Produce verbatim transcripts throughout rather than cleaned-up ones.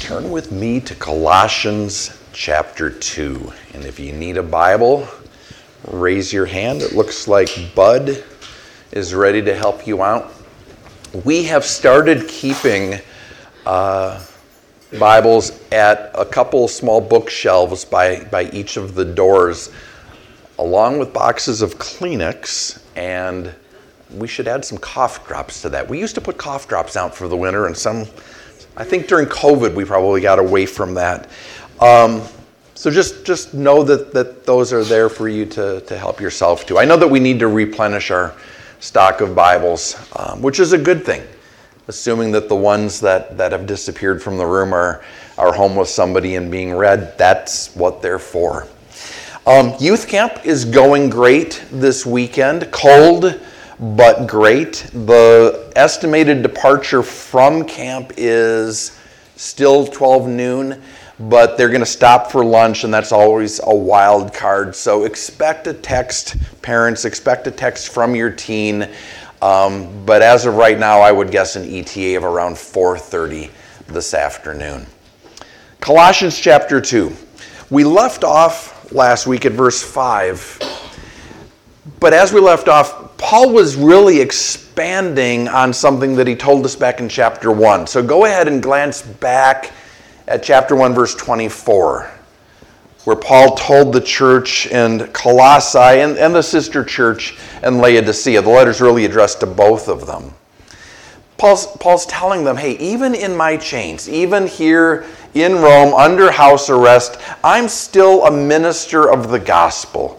Turn with me to Colossians chapter two. And if you need a Bible, raise your hand. It looks like Bud is ready to help you out. We have started keeping uh, Bibles at a couple small bookshelves by, by each of the doors, along with boxes of Kleenex, and we should add some cough drops to that. We used to put cough drops out for the winter, and some, I think during COVID, we probably got away from that. Um, so just, just know that, that those are there for you to, to help yourself too. I know that we need to replenish our stock of Bibles, um, which is a good thing, assuming that the ones that, that have disappeared from the room are, are home with somebody and being read. That's what they're for. Um, youth camp is going great this weekend. Cold, but great. The estimated departure from camp is still twelve noon, but they're going to stop for lunch, and that's always a wild card. So expect a text, parents, expect a text from your teen. Um, but as of right now, I would guess an E T A of around four thirty this afternoon. Colossians chapter two. We left off last week at verse five. But as we left off, Paul was really expanding on something that he told us back in chapter one. So go ahead and glance back at chapter one, verse twenty-four, where Paul told the church in Colossae and, and the sister church in Laodicea. The letter's really addressed to both of them. Paul's, Paul's telling them, hey, even in my chains, even here in Rome under house arrest, I'm still a minister of the gospel.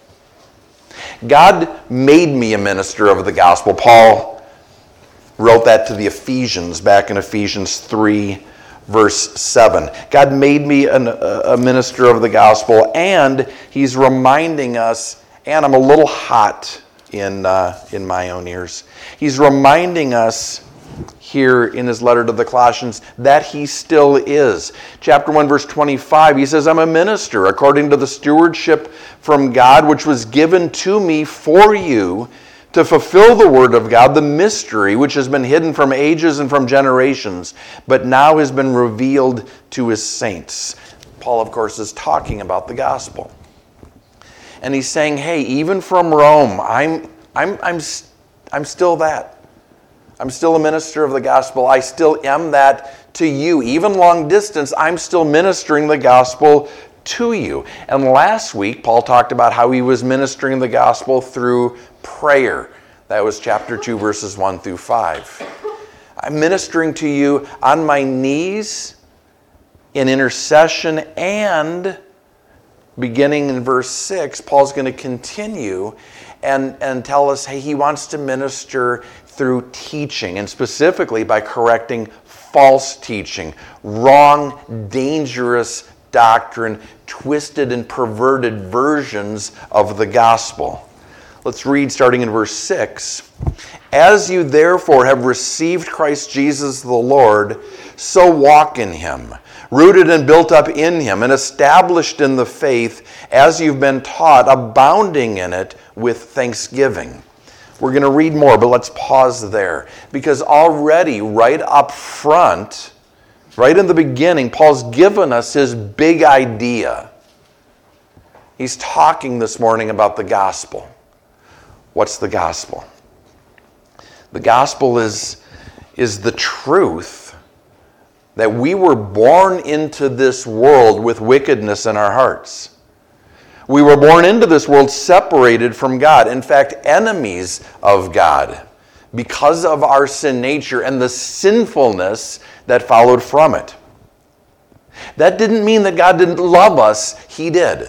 God made me a minister of the gospel. Paul wrote that to the Ephesians back in Ephesians three, verse seven. God made me an, a minister of the gospel, and he's reminding us, and I'm a little hot in, uh, in my own ears. He's reminding us here in his letter to the Colossians that he still is. Chapter one, verse twenty-five, he says, I'm a minister according to the stewardship from God, which was given to me for you to fulfill the word of God, the mystery which has been hidden from ages and from generations, but now has been revealed to his saints. Paul, of course, is talking about the gospel. And he's saying, hey, even from Rome, I'm, I'm, I'm, I'm still that. I'm still a minister of the gospel. I still am that to you. Even long distance, I'm still ministering the gospel to you. And last week, Paul talked about how he was ministering the gospel through prayer. That was chapter two, verses one through five. I'm ministering to you on my knees in intercession, and beginning in verse six, Paul's going to continue and, and tell us, hey, he wants to minister through teaching, and specifically by correcting false teaching, wrong, dangerous doctrine, twisted and perverted versions of the gospel. Let's read starting in verse six. As you therefore have received Christ Jesus the Lord, so walk in him, rooted and built up in him, and established in the faith as you've been taught, abounding in it with thanksgiving. We're going to read more, but let's pause there. Because already, right up front, right in the beginning, Paul's given us his big idea. He's talking this morning about the gospel. What's the gospel? The gospel is, is the truth that we were born into this world with wickedness in our hearts. We were born into this world separated from God. In fact, enemies of God because of our sin nature and the sinfulness that followed from it. That didn't mean that God didn't love us. He did.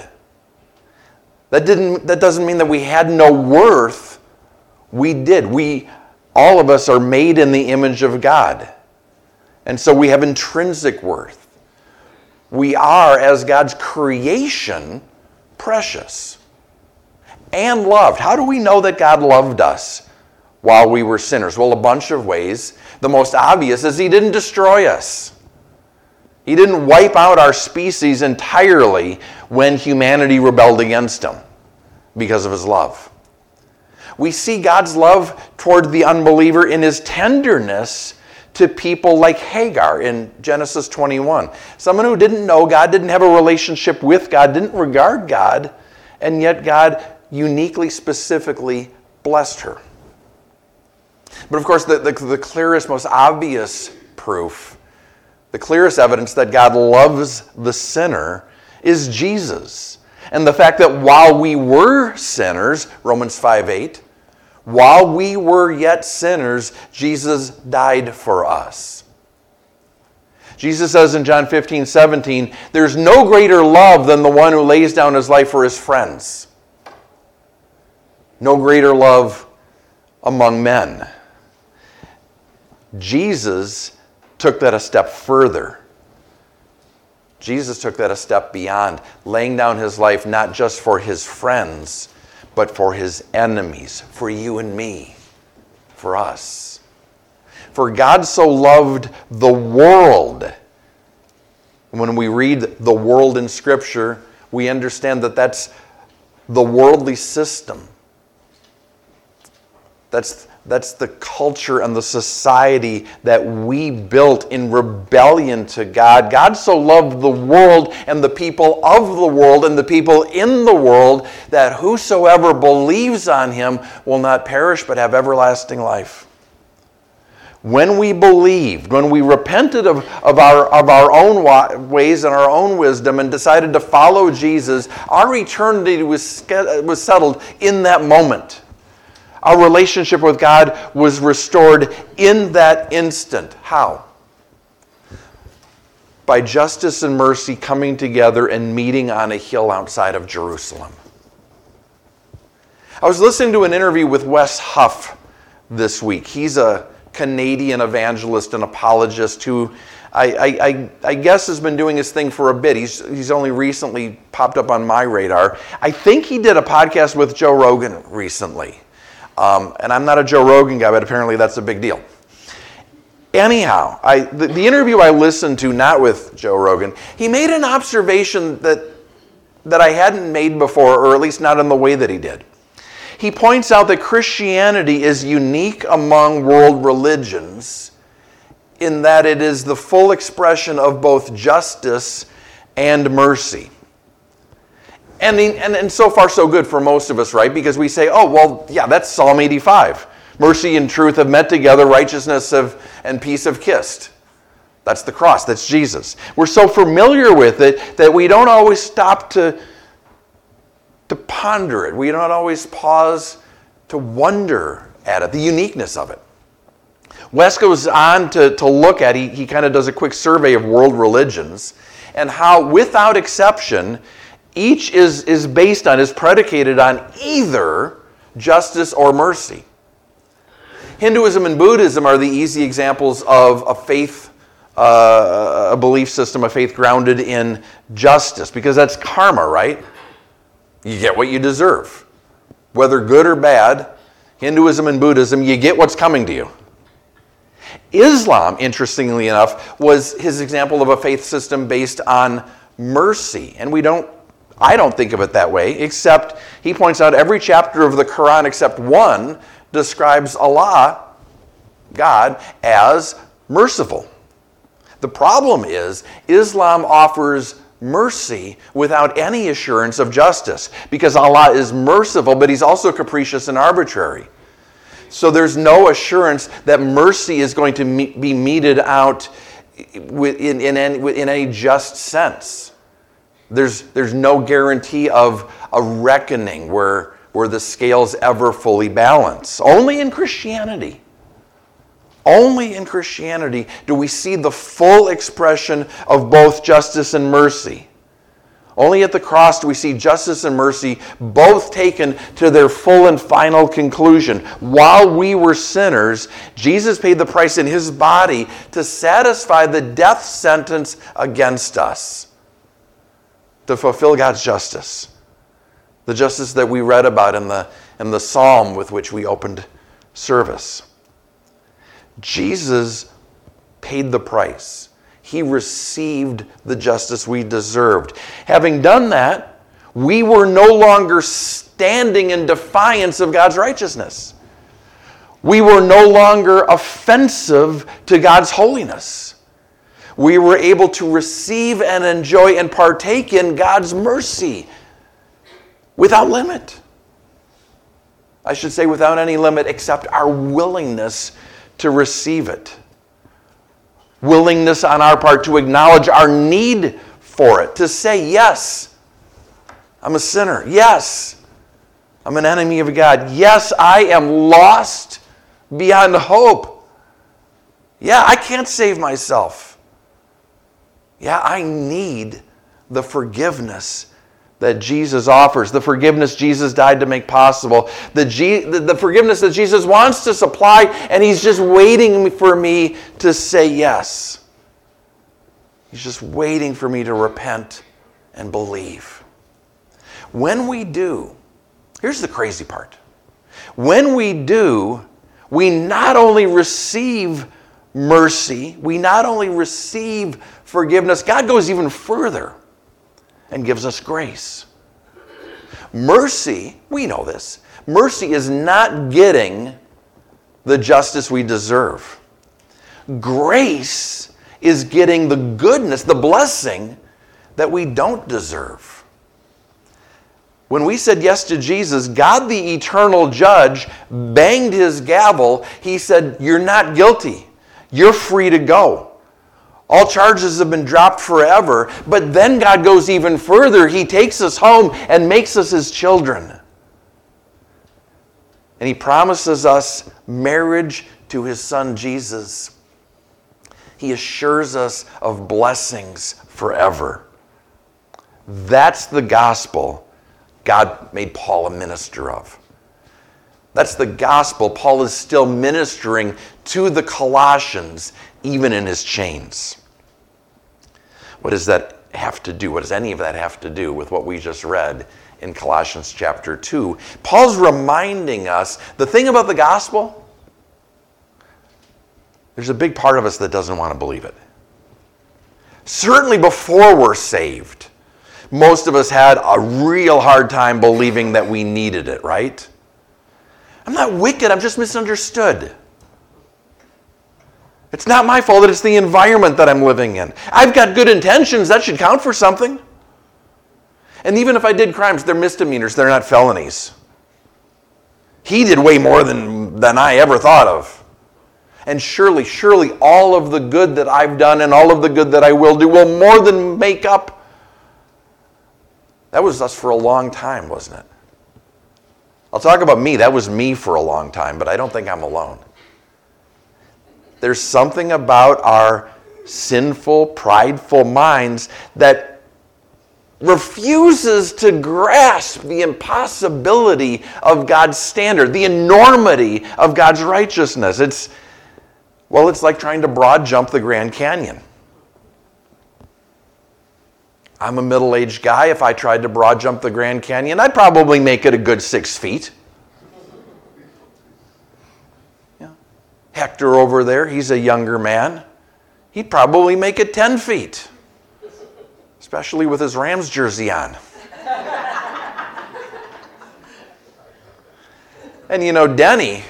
That didn't, that doesn't mean that we had no worth. We did. We, all of us are made in the image of God. And so we have intrinsic worth. We are, as God's creation, precious and loved. How do we know that God loved us while we were sinners? Well, a bunch of ways. The most obvious is he didn't destroy us. He didn't wipe out our species entirely when humanity rebelled against him because of his love. We see God's love toward the unbeliever in his tenderness to people like Hagar in Genesis twenty-one. Someone who didn't know God, didn't have a relationship with God, didn't regard God, and yet God uniquely, specifically blessed her. But of course, the, the, the clearest, most obvious proof, the clearest evidence that God loves the sinner is Jesus. And the fact that while we were sinners, Romans five eight, while we were yet sinners, Jesus died for us. Jesus says in John fifteen seventeen, there's no greater love than the one who lays down his life for his friends. No greater love among men. Jesus took that a step further. Jesus took that a step beyond, laying down his life not just for his friends, but for his enemies, for you and me, for us. For God so loved the world. When we read the world in Scripture, we understand that that's the worldly system. That's, that's the culture and the society that we built in rebellion to God. God so loved the world and the people of the world and the people in the world that whosoever believes on him will not perish but have everlasting life. When we believed, when we repented of, of, our, of our own ways and our own wisdom and decided to follow Jesus, our eternity was, was settled in that moment. Our relationship with God was restored in that instant. How? By justice and mercy coming together and meeting on a hill outside of Jerusalem. I was listening to an interview with Wes Huff this week. He's a Canadian evangelist and apologist who I, I, I guess has been doing his thing for a bit. He's, he's only recently popped up on my radar. I think he did a podcast with Joe Rogan recently. Um, and I'm not a Joe Rogan guy, but apparently that's a big deal. Anyhow, I, the, the interview I listened to, not with Joe Rogan, he made an observation that, that I hadn't made before, or at least not in the way that he did. He points out that Christianity is unique among world religions in that it is the full expression of both justice and mercy. And, and, and so far, so good for most of us, right? Because we say, oh, well, yeah, that's Psalm eighty-five. Mercy and truth have met together, righteousness have, and peace have kissed. That's the cross, that's Jesus. We're so familiar with it that we don't always stop to, to ponder it. We don't always pause to wonder at it, the uniqueness of it. Wes goes on to, to look at, he, he kind of does a quick survey of world religions and how, without exception, each is, is based on, is predicated on either justice or mercy. Hinduism and Buddhism are the easy examples of a faith, uh, a belief system, a faith grounded in justice, because that's karma, right? You get what you deserve. Whether good or bad, Hinduism and Buddhism, you get what's coming to you. Islam, interestingly enough, was his example of a faith system based on mercy. And we don't I don't think of it that way, except he points out every chapter of the Quran except one describes Allah, God, as merciful. The problem is Islam offers mercy without any assurance of justice, because Allah is merciful, but he's also capricious and arbitrary. So there's no assurance that mercy is going to be meted out in, in, in any just sense. There's, there's no guarantee of a reckoning where, where the scales ever fully balance. Only in Christianity, only in Christianity do we see the full expression of both justice and mercy. Only at the cross do we see justice and mercy both taken to their full and final conclusion. While we were sinners, Jesus paid the price in his body to satisfy the death sentence against us, to fulfill God's justice. The justice that we read about in the, in the psalm with which we opened service. Jesus paid the price. He received the justice we deserved. Having done that, we were no longer standing in defiance of God's righteousness. We were no longer offensive to God's holiness. We were able to receive and enjoy and partake in God's mercy without limit. I should say without any limit except our willingness to receive it. Willingness on our part to acknowledge our need for it. To say, yes, I'm a sinner. Yes, I'm an enemy of God. Yes, I am lost beyond hope. Yeah, I can't save myself. Yeah, I need the forgiveness that Jesus offers, the forgiveness Jesus died to make possible, the, G, the, the forgiveness that Jesus wants to supply, and he's just waiting for me to say yes. He's just waiting for me to repent and believe. When we do, here's the crazy part. When we do, we not only receive mercy, we not only receive forgiveness, God goes even further and gives us grace. Mercy, we know this, mercy is not getting the justice we deserve. Grace is getting the goodness, the blessing that we don't deserve. When we said yes to Jesus, God the eternal judge banged his gavel. He said, you're not guilty. You're free to go. All charges have been dropped forever. But then God goes even further. He takes us home and makes us his children. And he promises us marriage to his son Jesus. He assures us of blessings forever. That's the gospel God made Paul a minister of. That's the gospel Paul is still ministering to the Colossians, even in his chains. What does that have to do? What does any of that have to do with what we just read in Colossians chapter two? Paul's reminding us, the thing about the gospel, there's a big part of us that doesn't want to believe it. Certainly before we're saved, most of us had a real hard time believing that we needed it, right? I'm not wicked, I'm just misunderstood. It's not my fault, it's the environment that I'm living in. I've got good intentions, that should count for something. And even if I did crimes, they're misdemeanors, they're not felonies. He did way more than, than I ever thought of. And surely, surely all of the good that I've done and all of the good that I will do will more than make up. That was us for a long time, wasn't it? I'll talk about me. That was me for a long time, but I don't think I'm alone. There's something about our sinful, prideful minds that refuses to grasp the impossibility of God's standard, the enormity of God's righteousness. It's, well, it's like trying to broad jump the Grand Canyon. I'm a middle-aged guy. If I tried to broad jump the Grand Canyon, I'd probably make it a good six feet. Yeah. Hector over there, he's a younger man. He'd probably make it ten feet, especially with his Rams jersey on. And you know, Denny,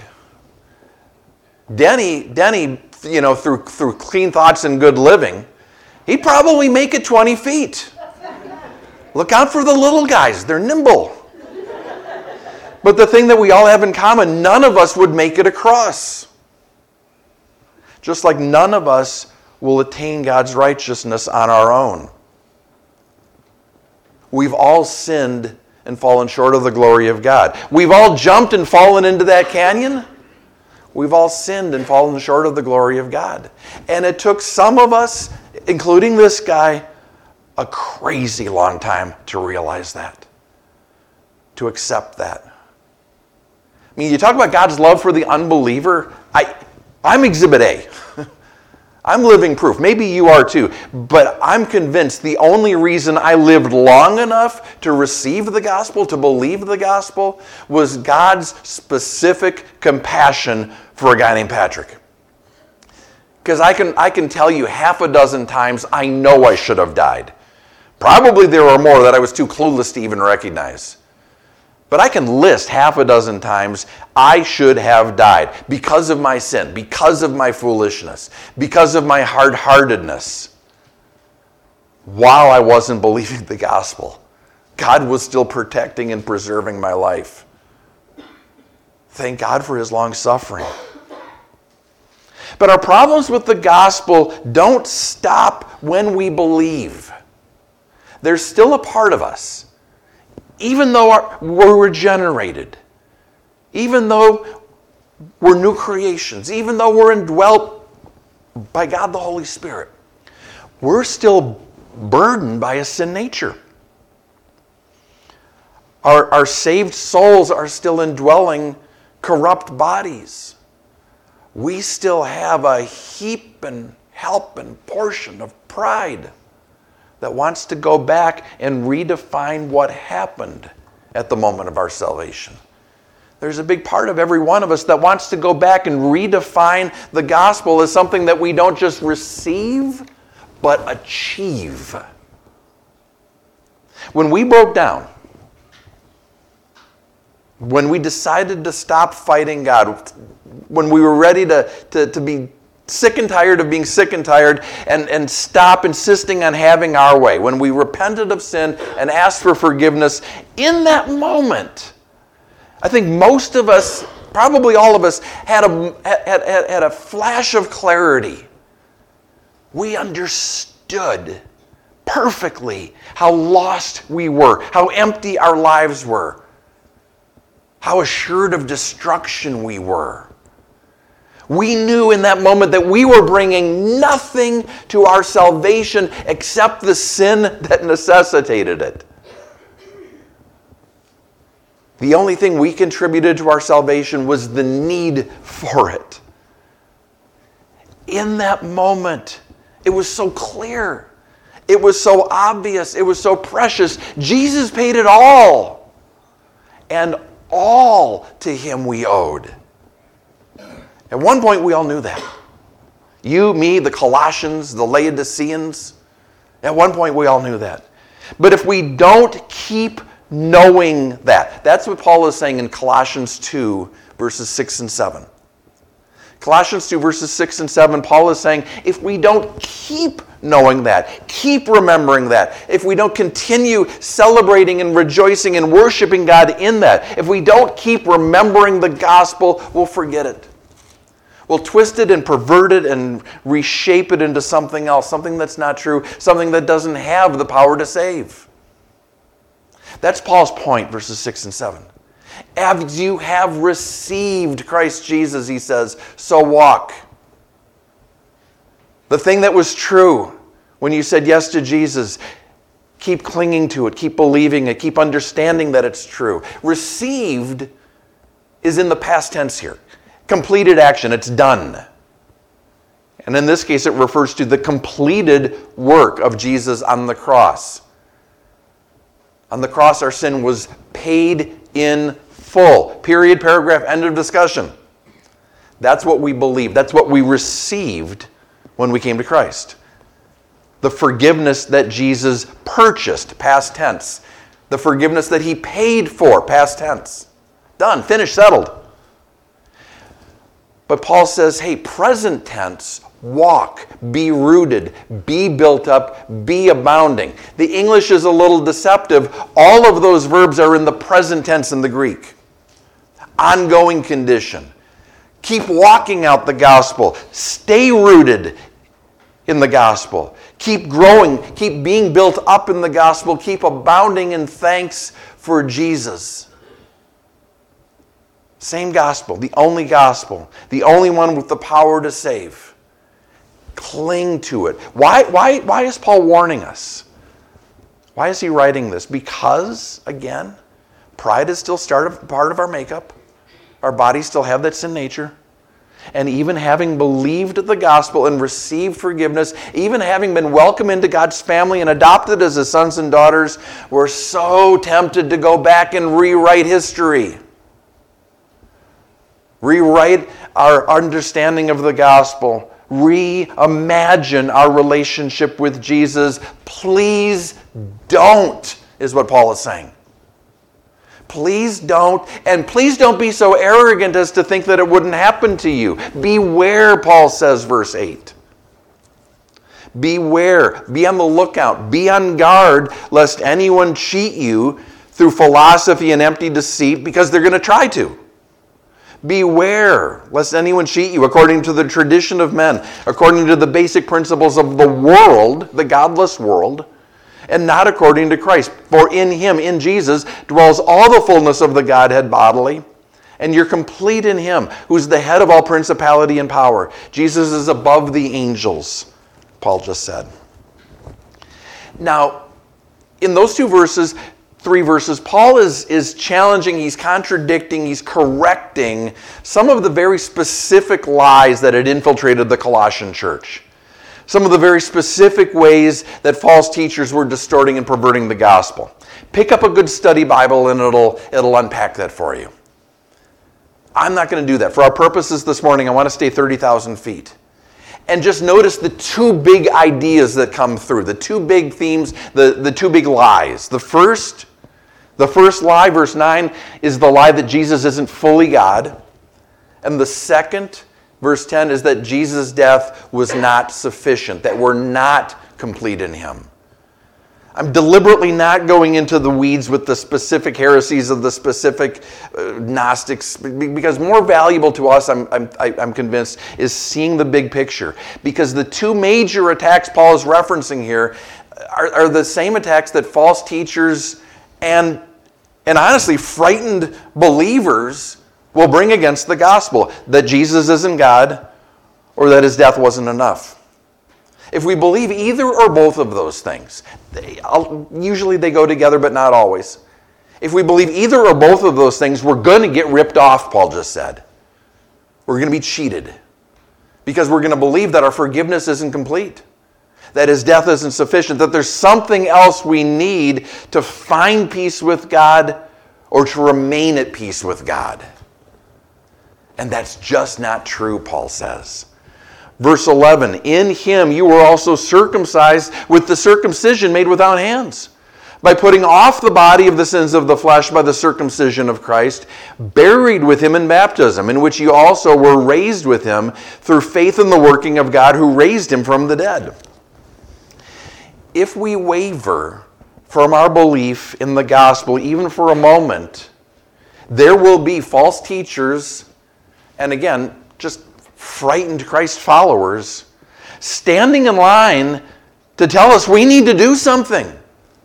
Denny, Denny, you know, through through clean thoughts and good living, he'd probably make it twenty feet. Look out for the little guys. They're nimble. But the thing that we all have in common, none of us would make it across. Just like none of us will attain God's righteousness on our own. We've all sinned and fallen short of the glory of God. We've all jumped and fallen into that canyon. We've all sinned and fallen short of the glory of God. And it took some of us, including this guy, a crazy long time to realize that, to accept that. I mean, you talk about God's love for the unbeliever. I, I'm Exhibit A. I'm living proof. Maybe you are too. But I'm convinced the only reason I lived long enough to receive the gospel, to believe the gospel, was God's specific compassion for a guy named Patrick. Because I can, I can tell you half a dozen times I know I should have died. Probably there were more that I was too clueless to even recognize. But I can list half a dozen times I should have died because of my sin, because of my foolishness, because of my hard-heartedness. While I wasn't believing the gospel, God was still protecting and preserving my life. Thank God for his long suffering. But our problems with the gospel don't stop when we believe. There's still a part of us. Even though our, we're regenerated, even though we're new creations, even though we're indwelt by God the Holy Spirit, we're still burdened by a sin nature. Our, our saved souls are still indwelling corrupt bodies. We still have a heap and help and portion of pride that wants to go back and redefine what happened at the moment of our salvation. There's a big part of every one of us that wants to go back and redefine the gospel as something that we don't just receive, but achieve. When we broke down, when we decided to stop fighting God, when we were ready to, to, to be sick and tired of being sick and tired and, and stop insisting on having our way, when we repented of sin and asked for forgiveness, in that moment, I think most of us, probably all of us, had a, had, had, had a flash of clarity. We understood perfectly how lost we were, how empty our lives were, how assured of destruction we were. We knew in that moment that we were bringing nothing to our salvation except the sin that necessitated it. The only thing we contributed to our salvation was the need for it. In that moment, it was so clear. It was so obvious. It was so precious. Jesus paid it all. And all to him we owed. At one point, we all knew that. You, me, the Colossians, the Laodiceans. At one point, we all knew that. But if we don't keep knowing that, that's what Paul is saying in Colossians two, verses six and seven. Colossians two, verses six and seven, Paul is saying, if we don't keep knowing that, keep remembering that, if we don't continue celebrating and rejoicing and worshiping God in that, if we don't keep remembering the gospel, we'll forget it. We'll twist it and pervert it and reshape it into something else, something that's not true, something that doesn't have the power to save. That's Paul's point, verses six and seven. As you have received Christ Jesus, he says, so walk. The thing that was true when you said yes to Jesus, keep clinging to it, keep believing it, keep understanding that it's true. Received is in the past tense here. Completed action, it's done. And in this case, it refers to the completed work of Jesus on the cross. On the cross, our sin was paid in full. Period, paragraph, end of discussion. That's what we believe. That's what we received when we came to Christ. The forgiveness that Jesus purchased, past tense. The forgiveness that he paid for, past tense. Done, finished, settled. But Paul says, hey, present tense, walk, be rooted, be built up, be abounding. The English is a little deceptive. All of those verbs are in the present tense in the Greek. Ongoing condition. Keep walking out the gospel. Stay rooted in the gospel. Keep growing. Keep being built up in the gospel. Keep abounding in thanks for Jesus. Same gospel, the only gospel, the only one with the power to save. Cling to it. Why, why, why is Paul warning us? Why is he writing this? Because, again, pride is still start, part of our makeup. Our bodies still have that sin nature. And even having believed the gospel and received forgiveness, even having been welcomed into God's family and adopted as his sons and daughters, we're so tempted to go back and rewrite history. Rewrite our understanding of the gospel. Reimagine our relationship with Jesus. Please don't, is what Paul is saying. Please don't, and please don't be so arrogant as to think that it wouldn't happen to you. Beware, Paul says, verse eight. Beware, be on the lookout, be on guard, lest anyone cheat you through philosophy and empty deceit, because they're going to try to. Beware, lest anyone cheat you according to the tradition of men, according to the basic principles of the world, the godless world, and not according to Christ. For in him, in Jesus, dwells all the fullness of the Godhead bodily, and you're complete in him, who's the head of all principality and power. Jesus is above the angels, Paul just said. Now, in those two verses, three verses, Paul is, is challenging, he's contradicting, he's correcting some of the very specific lies that had infiltrated the Colossian church. Some of the very specific ways that false teachers were distorting and perverting the gospel. Pick up a good study Bible and it'll, it'll unpack that for you. I'm not going to do that. For our purposes this morning, I want to stay thirty thousand feet. And just notice the two big ideas that come through, the two big themes, the, the two big lies. The first, the first lie, verse nine, is the lie that Jesus isn't fully God. And the second, verse ten, is that Jesus' death was not sufficient, that we're not complete in him. I'm deliberately not going into the weeds with the specific heresies of the specific uh, Gnostics, because more valuable to us, I'm, I'm, I'm convinced, is seeing the big picture. Because the two major attacks Paul is referencing here are, are the same attacks that false teachers and, and honestly frightened believers will bring against the gospel. That Jesus isn't God, or that his death wasn't enough. If we believe either or both of those things, they, usually they go together, but not always. If we believe either or both of those things, we're going to get ripped off, Paul just said. We're going to be cheated. Because we're going to believe that our forgiveness isn't complete, that his death isn't sufficient, that there's something else we need to find peace with God or to remain at peace with God. And that's just not true, Paul says. Verse eleven, in him you were also circumcised with the circumcision made without hands, by putting off the body of the sins of the flesh by the circumcision of Christ, buried with him in baptism, in which you also were raised with him through faith in the working of God who raised him from the dead. If we waver from our belief in the gospel, even for a moment, there will be false teachers, and again, just frightened Christ followers, standing in line to tell us we need to do something.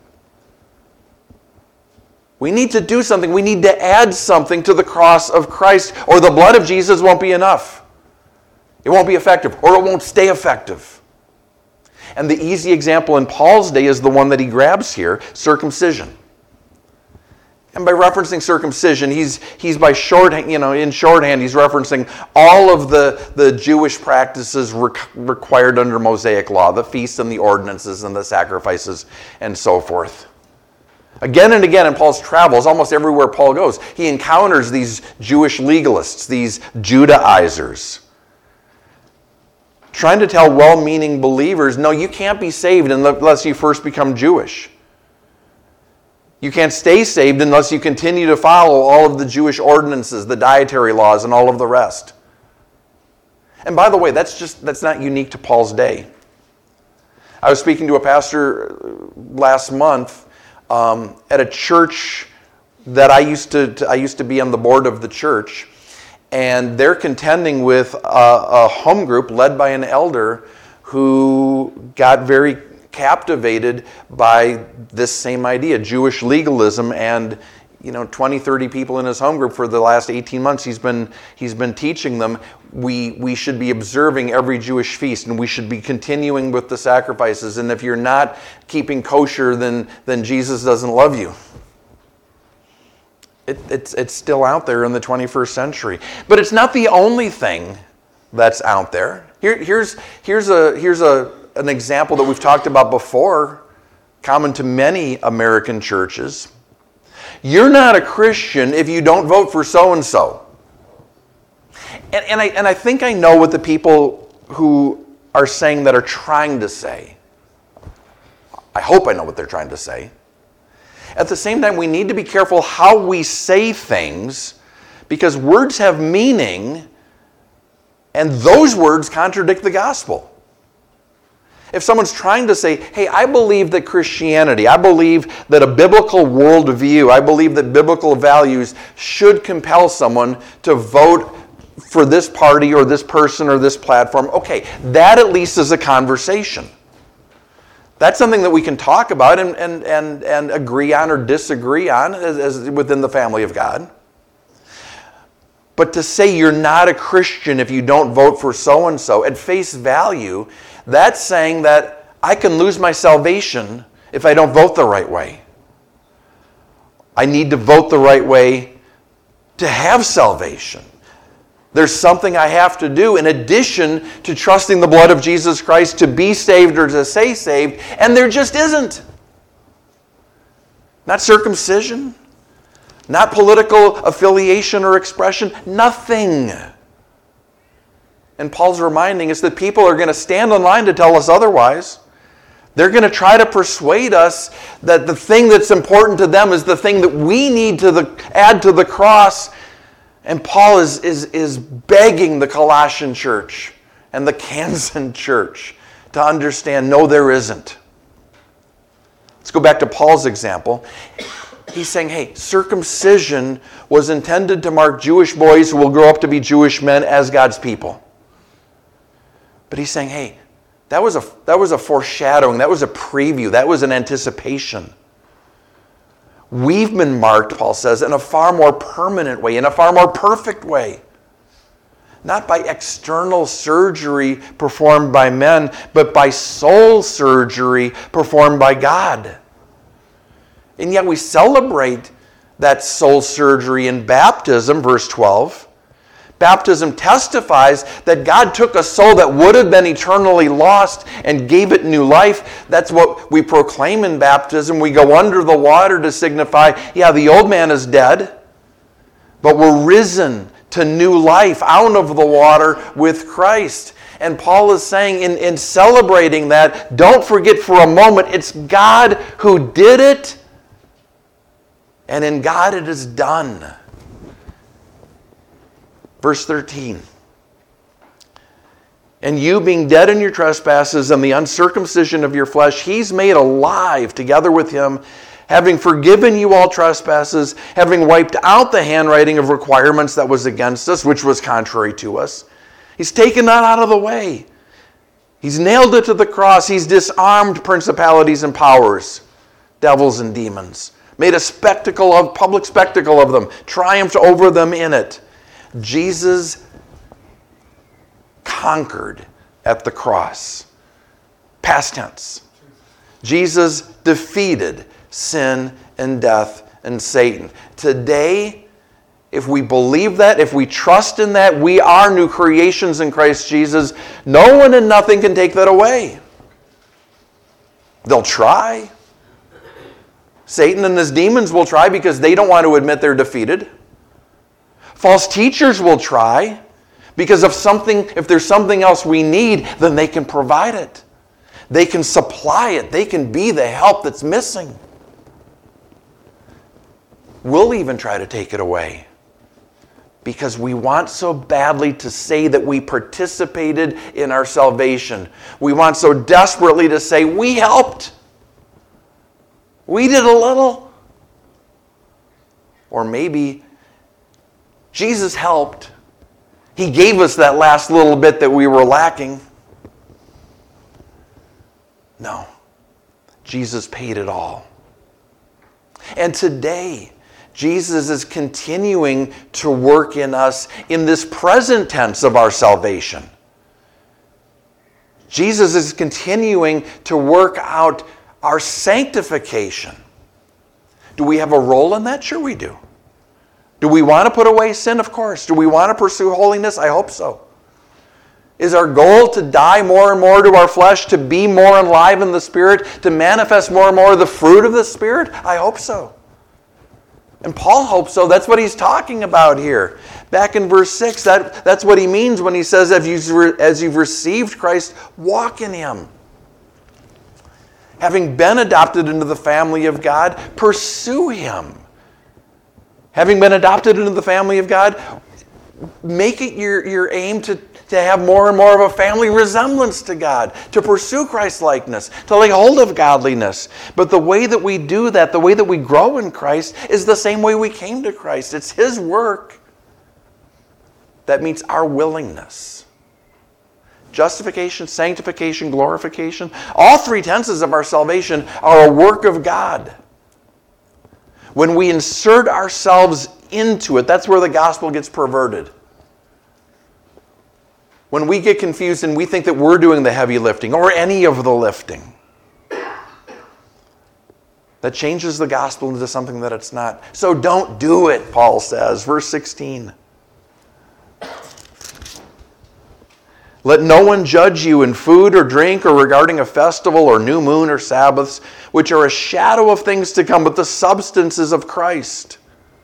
We need to do something. We need to add something to the cross of Christ, or the blood of Jesus won't be enough. It won't be effective, or it won't stay effective. And the easy example in Paul's day is the one that he grabs here, circumcision. And by referencing circumcision, he's he's by shorthand, you know, in shorthand, he's referencing all of the, the Jewish practices re- required under Mosaic law, the feasts and the ordinances and the sacrifices and so forth. Again and again in Paul's travels, almost everywhere Paul goes, he encounters these Jewish legalists, these Judaizers, trying to tell well-meaning believers, no, you can't be saved unless you first become Jewish. You can't stay saved unless you continue to follow all of the Jewish ordinances, the dietary laws, and all of the rest. And by the way, that's just that's not unique to Paul's day. I was speaking to a pastor last month um, at a church that I used to, to I used to be on the board of the church, and they're contending with a, a home group led by an elder who got very captivated by this same idea, Jewish legalism, and you know, twenty, thirty people in his home group for the last eighteen months he's been he's been teaching them we we should be observing every Jewish feast, and we should be continuing with the sacrifices, and if you're not keeping kosher, then then Jesus doesn't love you. It, it's it's still out there in the twenty-first century. But it's not the only thing that's out there. Here, here's here's a here's a an example that we've talked about before, common to many American churches. You're not a Christian if you don't vote for so-and-so. And, and, I, and I think I know what the people who are saying that are trying to say. I hope I know what they're trying to say. At the same time, we need to be careful how we say things, because words have meaning, and those words contradict the gospel. If someone's trying to say, hey, I believe that Christianity, I believe that a biblical worldview, I believe that biblical values should compel someone to vote for this party or this person or this platform, okay, that at least is a conversation. That's something that we can talk about and, and, and, and agree on or disagree on as, as within the family of God. But to say you're not a Christian if you don't vote for so-and-so, at face value, that's saying that I can lose my salvation if I don't vote the right way. I need to vote the right way to have salvation. There's something I have to do in addition to trusting the blood of Jesus Christ to be saved or to stay saved, and there just isn't. Not circumcision, not political affiliation or expression, nothing. And Paul's reminding us that people are going to stand in line to tell us otherwise. They're going to try to persuade us that the thing that's important to them is the thing that we need to the, add to the cross. And Paul is, is, is begging the Colossian church and the Kansan church to understand, no, there isn't. Let's go back to Paul's example. He's saying, hey, circumcision was intended to mark Jewish boys who will grow up to be Jewish men as God's people. But he's saying, hey, that was a, that was a foreshadowing, that was a preview, that was an anticipation. We've been marked, Paul says, in a far more permanent way, in a far more perfect way. Not by external surgery performed by men, but by soul surgery performed by God. And yet we celebrate that soul surgery in baptism, verse twelve. Baptism testifies that God took a soul that would have been eternally lost and gave it new life. That's what we proclaim in baptism. We go under the water to signify, yeah, the old man is dead, but we're risen to new life out of the water with Christ. And Paul is saying in, in celebrating that, don't forget for a moment, it's God who did it, and in God it is done. Verse thirteen, and you being dead in your trespasses and the uncircumcision of your flesh, he's made alive together with him, having forgiven you all trespasses, having wiped out the handwriting of requirements that was against us, which was contrary to us. He's taken that out of the way. He's nailed it to the cross. He's disarmed principalities and powers, devils and demons, made a spectacle of, public spectacle of them, triumphed over them in it. Jesus conquered at the cross. Past tense. Jesus defeated sin and death and Satan. Today, if we believe that, if we trust in that, we are new creations in Christ Jesus. No one and nothing can take that away. They'll try. Satan and his demons will try because they don't want to admit they're defeated. False teachers will try because if something, if there's something else we need, then they can provide it. They can supply it. They can be the help that's missing. We'll even try to take it away because we want so badly to say that we participated in our salvation. We want so desperately to say we helped. We did a little. Or maybe Jesus helped. He gave us that last little bit that we were lacking. No. Jesus paid it all. And today, Jesus is continuing to work in us in this present tense of our salvation. Jesus is continuing to work out our sanctification. Do we have a role in that? Sure we do. Do we want to put away sin? Of course. Do we want to pursue holiness? I hope so. Is our goal to die more and more to our flesh, to be more alive in the Spirit, to manifest more and more of the fruit of the Spirit? I hope so. And Paul hopes so. That's what he's talking about here. Back in verse six, that, that's what he means when he says, as you've, as you've received Christ, walk in him. Having been adopted into the family of God, pursue Him. Having been adopted into the family of God, make it your, your aim to, to have more and more of a family resemblance to God, to pursue Christ-likeness, to lay hold of godliness. But the way that we do that, the way that we grow in Christ, is the same way we came to Christ. It's His work that meets our willingness. Justification, sanctification, glorification, all three tenses of our salvation are a work of God. When we insert ourselves into it, that's where the gospel gets perverted. When we get confused and we think that we're doing the heavy lifting or any of the lifting, that changes the gospel into something that it's not. So don't do it, Paul says, verse sixteen. Let no one judge you in food or drink or regarding a festival or new moon or Sabbaths, which are a shadow of things to come, but the substances of Christ.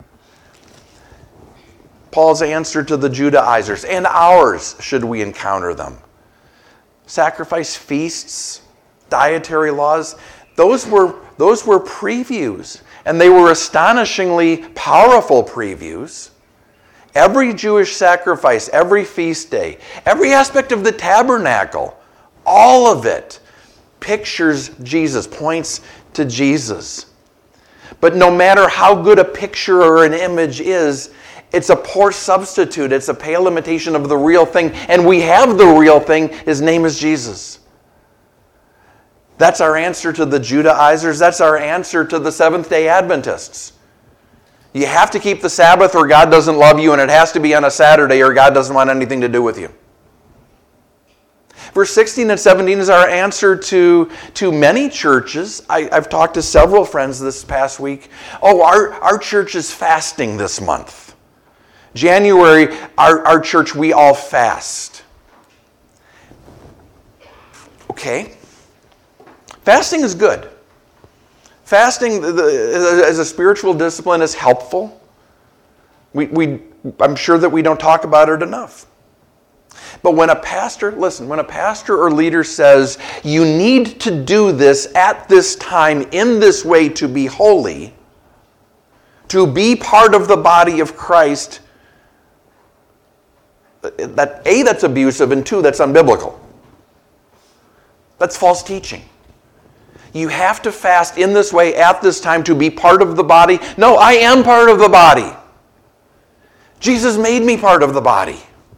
Paul's answer to the Judaizers, and ours, should we encounter them. Sacrifice feasts, dietary laws, those were, those were previews, and they were astonishingly powerful previews. Every Jewish sacrifice, every feast day, every aspect of the tabernacle, all of it pictures Jesus, points to Jesus. But no matter how good a picture or an image is, it's a poor substitute. It's a pale imitation of the real thing. And we have the real thing. His name is Jesus. That's our answer to the Judaizers. That's our answer to the Seventh-day Adventists. You have to keep the Sabbath or God doesn't love you, and it has to be on a Saturday or God doesn't want anything to do with you. Verse sixteen and seventeen is our answer to, to many churches. I, I've talked to several friends this past week. Oh, our, our church is fasting this month. January, our, our church, we all fast. Okay. Fasting is good. Fasting as a spiritual discipline is helpful. We, we, I'm sure that we don't talk about it enough. But when a pastor, listen, when a pastor or leader says, you need to do this at this time in this way to be holy, to be part of the body of Christ, that A, that's abusive, and two, that's unbiblical. That's false teaching. You have to fast in this way at this time to be part of the body. No, I am part of the body. Jesus made me part of the body.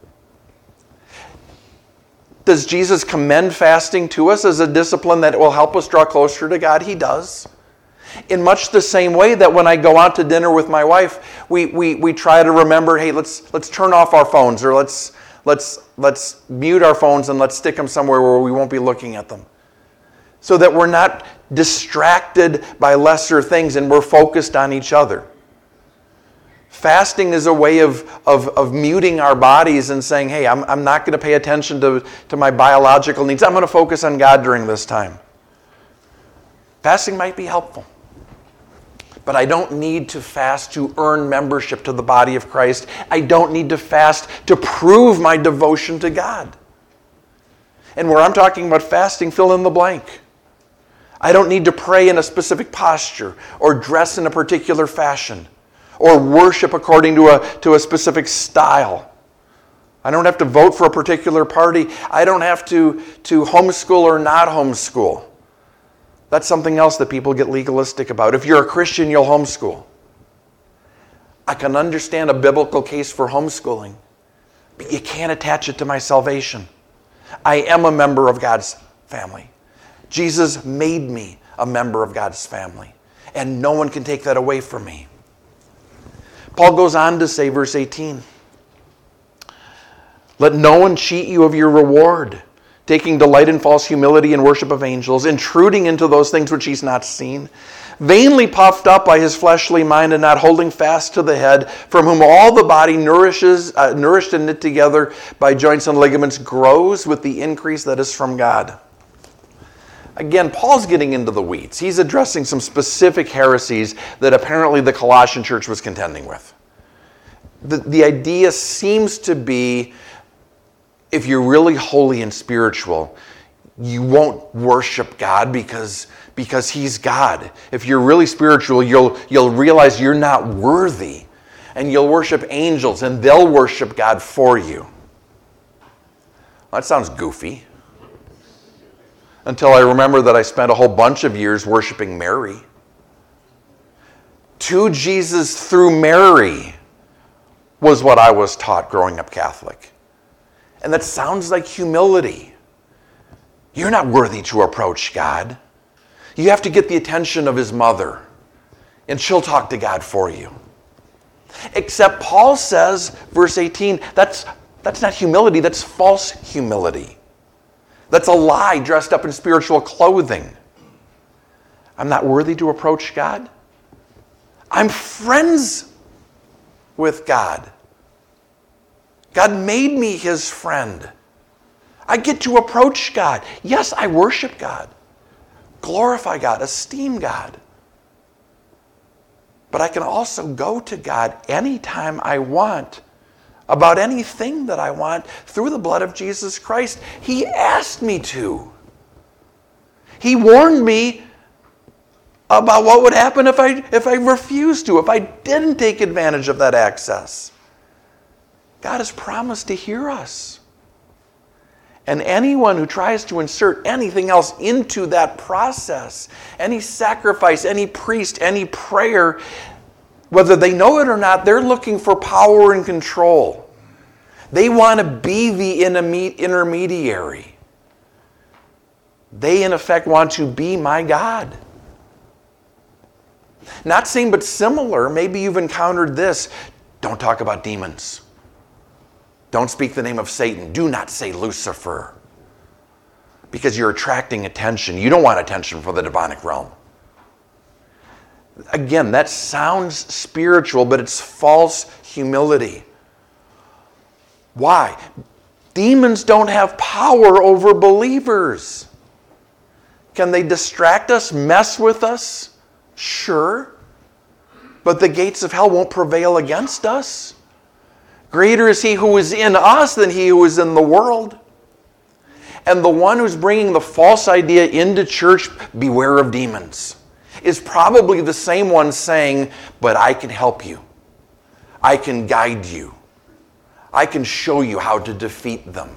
Does Jesus commend fasting to us as a discipline that will help us draw closer to God? He does. In much the same way that when I go out to dinner with my wife, we, we, we try to remember, hey, let's let's turn off our phones, or let's let's let's mute our phones and let's stick them somewhere where we won't be looking at them. So that we're not distracted by lesser things and we're focused on each other. Fasting is a way of, of, of muting our bodies and saying, hey, I'm, I'm not going to pay attention to, to my biological needs. I'm going to focus on God during this time. Fasting might be helpful. But I don't need to fast to earn membership to the body of Christ. I don't need to fast to prove my devotion to God. And where I'm talking about fasting, fill in the blank. I don't need to pray in a specific posture or dress in a particular fashion or worship according to a, to a specific style. I don't have to vote for a particular party. I don't have to, to homeschool or not homeschool. That's something else that people get legalistic about. If you're a Christian, you'll homeschool. I can understand a biblical case for homeschooling, but you can't attach it to my salvation. I am a member of God's family. Jesus made me a member of God's family, and no one can take that away from me. Paul goes on to say, verse eighteen, let no one cheat you of your reward, taking delight in false humility and worship of angels, intruding into those things which he's not seen, vainly puffed up by his fleshly mind and not holding fast to the head, from whom all the body nourishes, uh, nourished and knit together by joints and ligaments, grows with the increase that is from God. Again, Paul's getting into the weeds. He's addressing some specific heresies that apparently the Colossian church was contending with. The, the idea seems to be, if you're really holy and spiritual, you won't worship God because, because he's God. If you're really spiritual, you'll, you'll realize you're not worthy. And you'll worship angels, and they'll worship God for you. Well, that sounds goofy. Until I remember that I spent a whole bunch of years worshiping Mary. To Jesus through Mary was what I was taught growing up Catholic. And that sounds like humility. You're not worthy to approach God. You have to get the attention of his mother, and she'll talk to God for you. Except Paul says, verse eighteen, that's, that's not humility, that's false humility. That's a lie dressed up in spiritual clothing. I'm not worthy to approach God. I'm friends with God. God made me his friend. I get to approach God. Yes, I worship God, glorify God, esteem God. But I can also go to God anytime I want about anything that I want through the blood of Jesus Christ. He asked me to. He warned me about what would happen if I, if I refused to, if I didn't take advantage of that access. God has promised to hear us. And anyone who tries to insert anything else into that process, any sacrifice, any priest, any prayer, whether they know it or not, they're looking for power and control. They want to be the intermediary. They, in effect, want to be my God. Not same, but similar. Maybe you've encountered this. Don't talk about demons. Don't speak the name of Satan. Do not say Lucifer. Because you're attracting attention. You don't want attention from the demonic realm. Again, that sounds spiritual, but it's false humility. Why? Demons don't have power over believers. Can they distract us, mess with us? Sure. But the gates of hell won't prevail against us. Greater is he who is in us than he who is in the world. And the one who's bringing the false idea into church, beware of demons, is probably the same one saying, but I can help you. I can guide you. I can show you how to defeat them.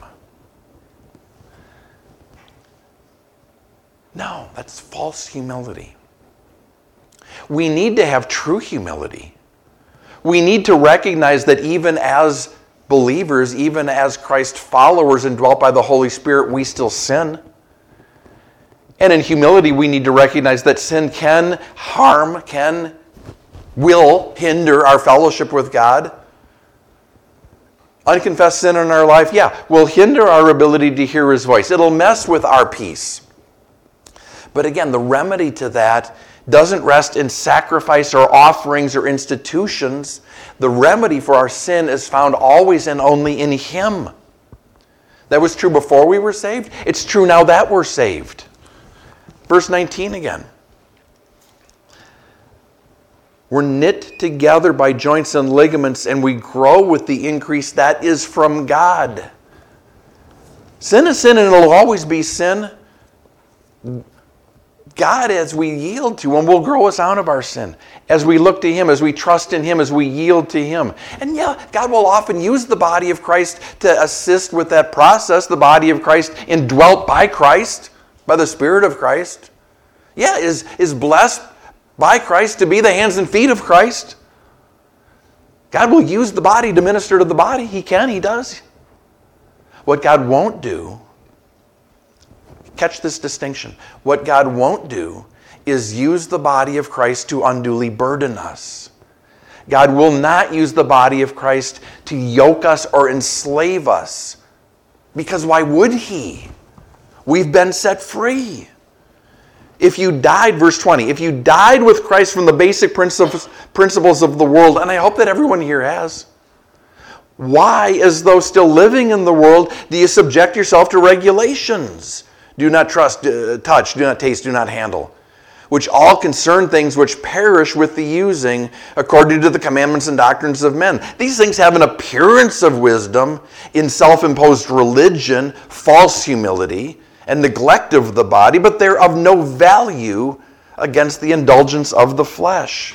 No, that's false humility. We need to have true humility. We need to recognize that even as believers, even as Christ followers indwelt by the Holy Spirit, we still sin. And in humility, we need to recognize that sin can harm, can, will hinder our fellowship with God. Unconfessed sin in our life, yeah, will hinder our ability to hear his voice. It'll mess with our peace. But again, the remedy to that doesn't rest in sacrifice or offerings or institutions. The remedy for our sin is found always and only in him. That was true before we were saved. It's true now that we're saved. Verse nineteen again. We're knit together by joints and ligaments, and we grow with the increase that is from God. Sin is sin, and it'll always be sin. God, as we yield to him, will grow us out of our sin. As we look to him, as we trust in him, as we yield to him. And yeah, God will often use the body of Christ to assist with that process. The body of Christ indwelt by Christ, by the Spirit of Christ. Yeah, is, is blessed by Christ to be the hands and feet of Christ. God will use the body to minister to the body. He can, he does. What God won't do, catch this distinction. What God won't do is use the body of Christ to unduly burden us. God will not use the body of Christ to yoke us or enslave us. Because why would he? We've been set free. If you died, verse twenty, if you died with Christ from the basic principles, principles of the world, and I hope that everyone here has, why, as though still living in the world, do you subject yourself to regulations? Do not trust, uh, touch, do not taste, do not handle, which all concern things which perish with the using, according to the commandments and doctrines of men. These things have an appearance of wisdom in self-imposed religion, false humility, and neglect of the body, but they're of no value against the indulgence of the flesh.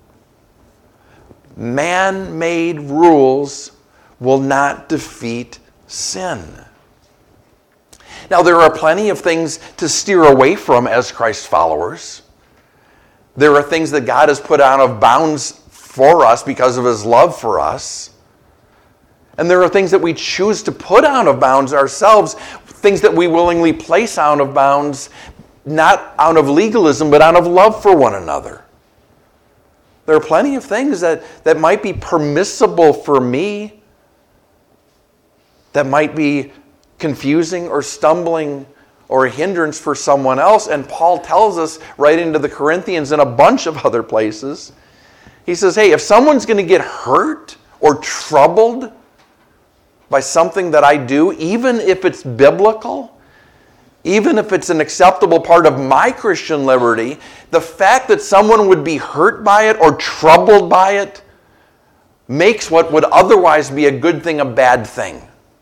Man-made rules will not defeat sin. Now, there are plenty of things to steer away from as Christ followers. There are things that God has put out of bounds for us because of his love for us. And there are things that we choose to put out of bounds ourselves, things that we willingly place out of bounds, not out of legalism, but out of love for one another. There are plenty of things that, that might be permissible for me, that might be confusing or stumbling or a hindrance for someone else. And Paul tells us right into the Corinthians and a bunch of other places, he says, hey, if someone's going to get hurt or troubled by something that I do, even if it's biblical, even if it's an acceptable part of my Christian liberty, the fact that someone would be hurt by it or troubled by it makes what would otherwise be a good thing a bad thing.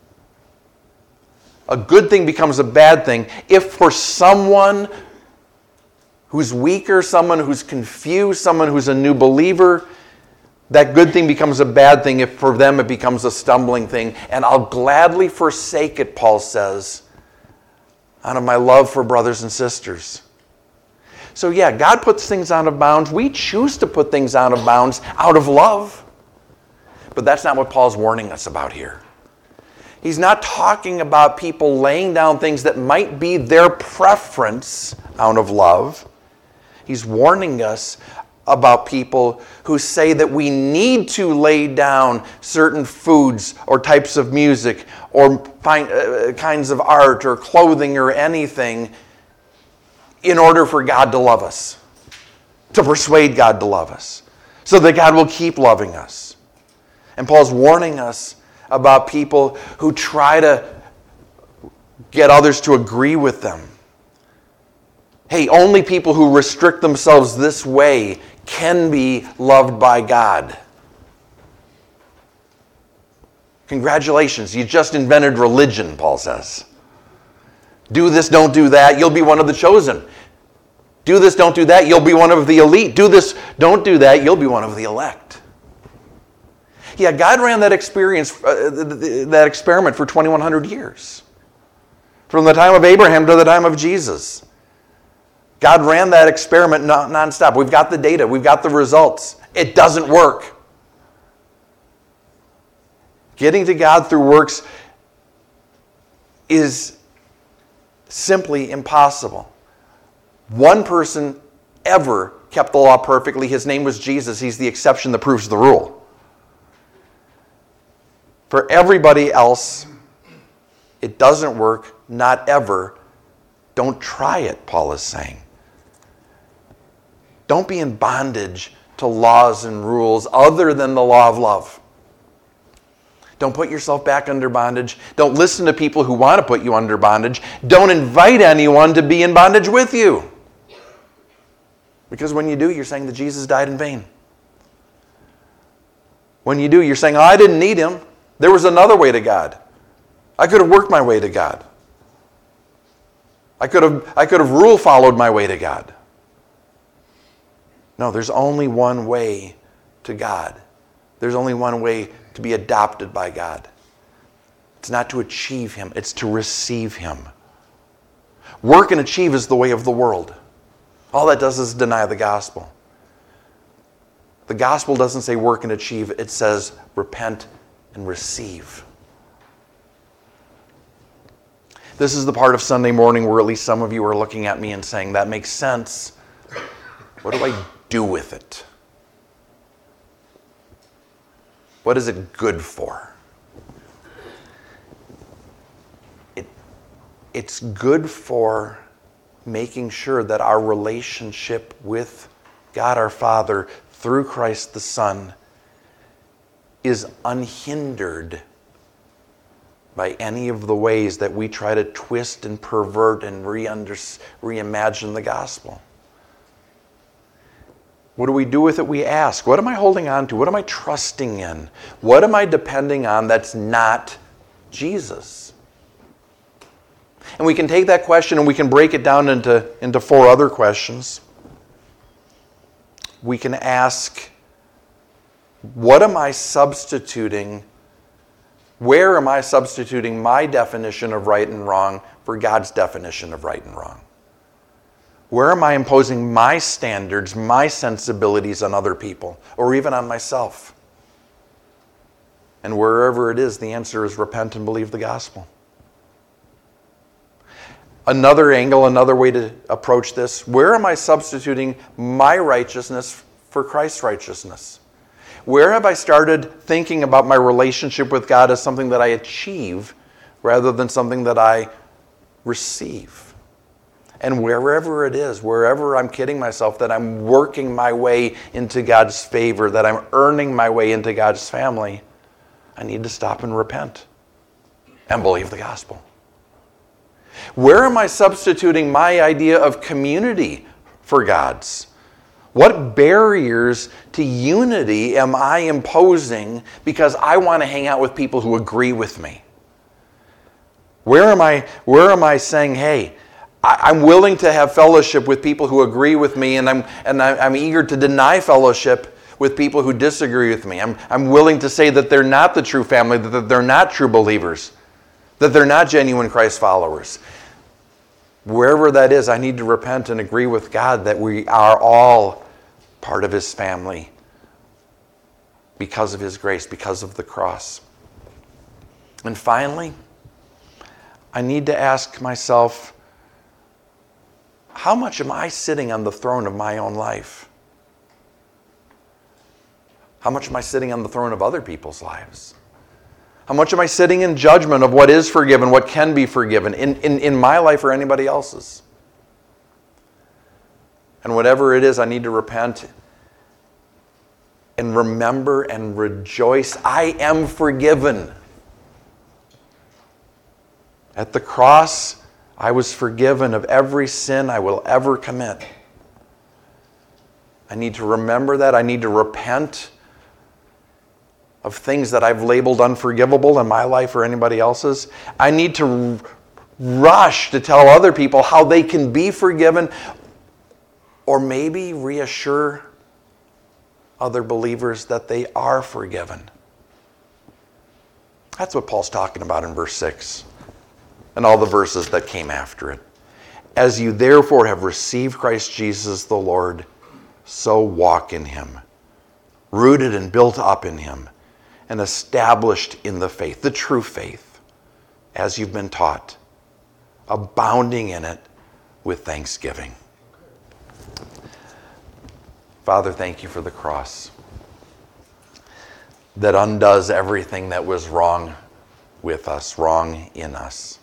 A good thing becomes a bad thing if for someone who's weaker, someone who's confused, someone who's a new believer, that good thing becomes a bad thing if for them it becomes a stumbling thing. And I'll gladly forsake it, Paul says, out of my love for brothers and sisters. So yeah, God puts things out of bounds. We choose to put things out of bounds out of love. But that's not what Paul's warning us about here. He's not talking about people laying down things that might be their preference out of love. He's warning us about people who say that we need to lay down certain foods or types of music or find, uh, kinds of art or clothing or anything in order for God to love us, to persuade God to love us, so that God will keep loving us. And Paul's warning us about people who try to get others to agree with them. Hey, only people who restrict themselves this way can be loved by God. Congratulations, you just invented religion, Paul says. Do this, don't do that, you'll be one of the chosen. Do this, don't do that, you'll be one of the elite. Do this, don't do that, you'll be one of the elect. Yeah, God ran that experience, uh, that experiment for twenty-one hundred years. From the time of Abraham to the time of Jesus. God ran that experiment non- nonstop. We've got the data. We've got the results. It doesn't work. Getting to God through works is simply impossible. One person ever kept the law perfectly. His name was Jesus. He's the exception that proves the rule. For everybody else, it doesn't work. Not ever. Don't try it, Paul is saying. Don't be in bondage to laws and rules other than the law of love. Don't put yourself back under bondage. Don't listen to people who want to put you under bondage. Don't invite anyone to be in bondage with you. Because when you do, you're saying that Jesus died in vain. When you do, you're saying, oh, I didn't need him. There was another way to God. I could have worked my way to God. I could have, I could have rule followed my way to God. No, there's only one way to God. There's only one way to be adopted by God. It's not to achieve him, it's to receive him. Work and achieve is the way of the world. All that does is deny the gospel. The gospel doesn't say work and achieve, it says repent and receive. This is the part of Sunday morning where at least some of you are looking at me and saying, that makes sense. What do I do with it? What is it good for? It, it's good for making sure that our relationship with God our Father through Christ the Son is unhindered by any of the ways that we try to twist and pervert and reimagine the gospel. What do we do with it? We ask, what am I holding on to? What am I trusting in? What am I depending on that's not Jesus? And we can take that question and we can break it down into, into four other questions. We can ask, what am I substituting? Where am I substituting my definition of right and wrong for God's definition of right and wrong? Where am I imposing my standards, my sensibilities on other people, or even on myself? And wherever it is, the answer is repent and believe the gospel. Another angle, another way to approach this, where am I substituting my righteousness for Christ's righteousness? Where have I started thinking about my relationship with God as something that I achieve rather than something that I receive? And wherever it is, wherever I'm kidding myself that I'm working my way into God's favor, that I'm earning my way into God's family, I need to stop and repent and believe the gospel. Where am I substituting my idea of community for God's? What barriers to unity am I imposing because I want to hang out with people who agree with me? Where am I, where am I saying, hey, I'm willing to have fellowship with people who agree with me, and I'm and I'm eager to deny fellowship with people who disagree with me. I'm I'm willing to say that they're not the true family, that they're not true believers, that they're not genuine Christ followers. Wherever that is, I need to repent and agree with God that we are all part of His family because of His grace, because of the cross. And finally, I need to ask myself, how much am I sitting on the throne of my own life? How much am I sitting on the throne of other people's lives? How much am I sitting in judgment of what is forgiven, what can be forgiven in, in, in my life or anybody else's? And whatever it is, I need to repent and remember and rejoice. I am forgiven. At the cross, I was forgiven of every sin I will ever commit. I need to remember that. I need to repent of things that I've labeled unforgivable in my life or anybody else's. I need to rush to tell other people how they can be forgiven, or maybe reassure other believers that they are forgiven. That's what Paul's talking about in verse six. And all the verses that came after it. As you therefore have received Christ Jesus the Lord, so walk in Him, rooted and built up in Him, and established in the faith, the true faith, as you've been taught, abounding in it with thanksgiving. Father, thank you for the cross that undoes everything that was wrong with us, wrong in us.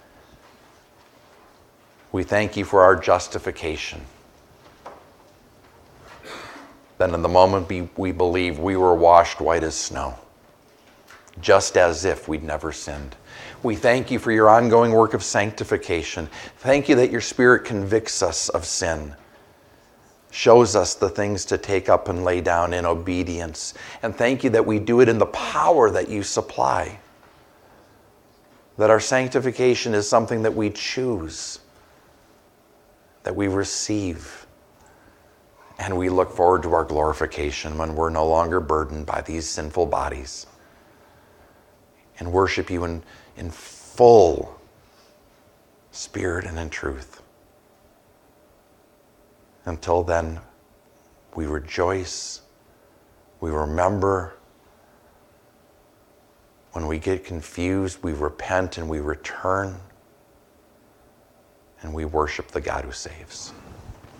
We thank you for our justification. Then in the moment we, we believe we were washed white as snow, just as if we'd never sinned. We thank you for your ongoing work of sanctification. Thank you that your Spirit convicts us of sin, shows us the things to take up and lay down in obedience. And thank you that we do it in the power that you supply, that our sanctification is something that we choose, that we receive, and we look forward to our glorification when we're no longer burdened by these sinful bodies and worship you in, in full spirit and in truth. Until then, we rejoice, we remember. When we get confused, we repent and we return. And we worship the God who saves.